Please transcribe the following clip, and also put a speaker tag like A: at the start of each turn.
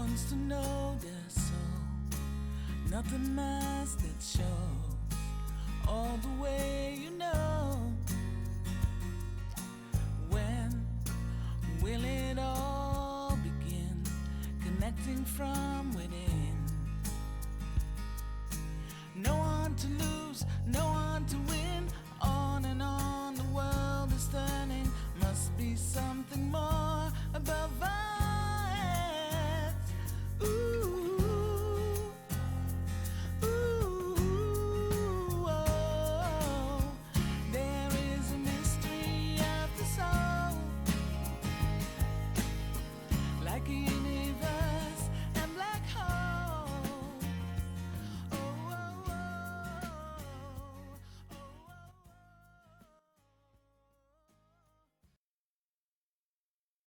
A: wants to know their soul, nothing mask that shows all the way you know. When will it all begin? Connecting from within. No one to lose, no one to win. On and on the world is turning. Must be something more.